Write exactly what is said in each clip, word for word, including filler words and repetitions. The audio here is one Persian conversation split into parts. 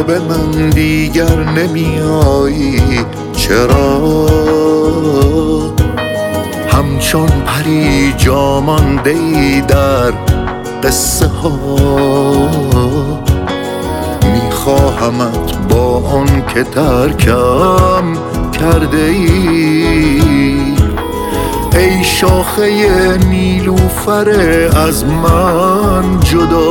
به من دیگر نمیایی؟ چرا همچون پری جا مانده ای در قصه ها؟ میخواهمت با آن که ترکم کرده ای. ای شاخه نیلوفر از من جدا،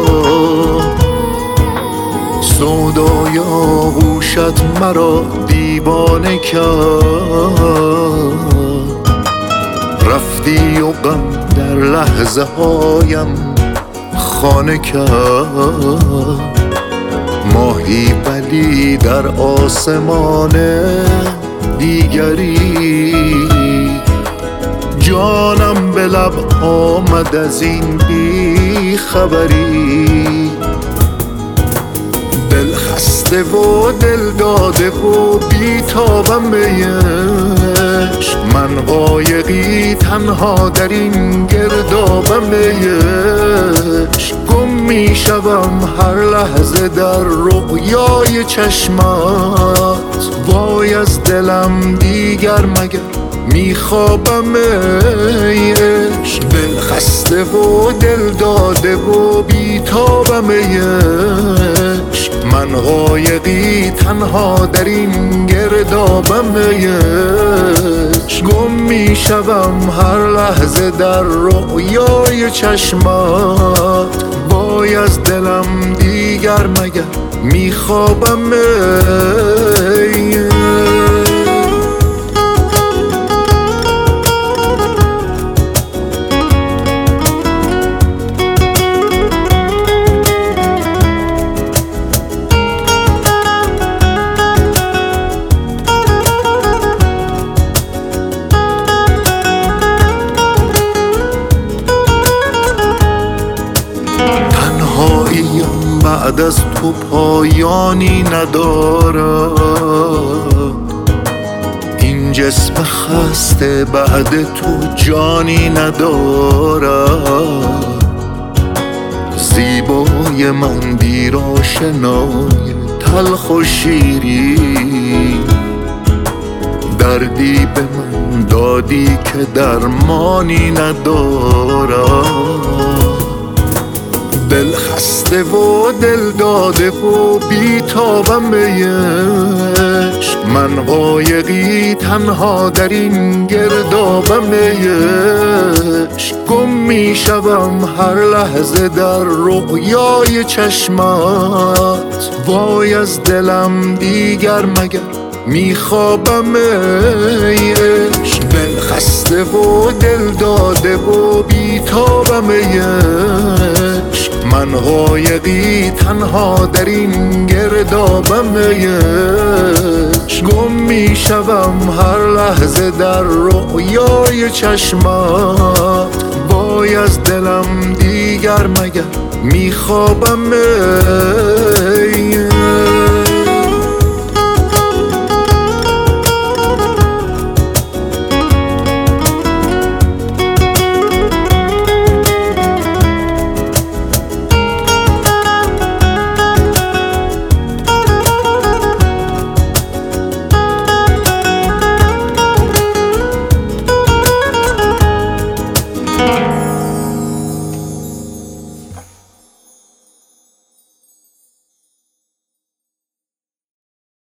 سودای آغوشت مرا دیوانه کرد. رفتی و غم در لحظه هایم خانه کرد. ماهی ولی در آسمان دیگری. جانم به لب آمد از این بی خبری. دل خسته و دل داده و بی تابم به عشق. من قایقی تنها در این گردابم به عشق. گم می شوم هر لحظه در رؤیای چشمات. وای از دلم دیگر مگر میخوابم ای عشق. دل خسته و دل داده و بیتابم ای عشق. من قایقی تنها در این گردابم ای عشق. گم میشوم هر لحظه در رؤیای چشمات. وای از دلم دیگر مگر میخوابم ای عشق. تنهاییم بعد از تو پایانی ندارد. این جسم خسته بعد تو جانی ندارد. زیبای من دیر آشنای تلخ و شیرین. دردی به من دادی که درمانی ندارد. دل خسته و دل داده و بیتابم به عشق. من قایقی تنها در این گردابم به عشق. گم می شوم هر لحظه در رؤیای چشمات. وای از دلم دیگر مگر میخوابم ای عشق. دل خسته و دل داده و بیتابم ای عشق. من قایقی تنها در این گردابم ای عشق. گم می شوم هر لحظه در رؤیای چشمات. وای از دلم دیگر مگر میخوابم ای عشق. Yeah.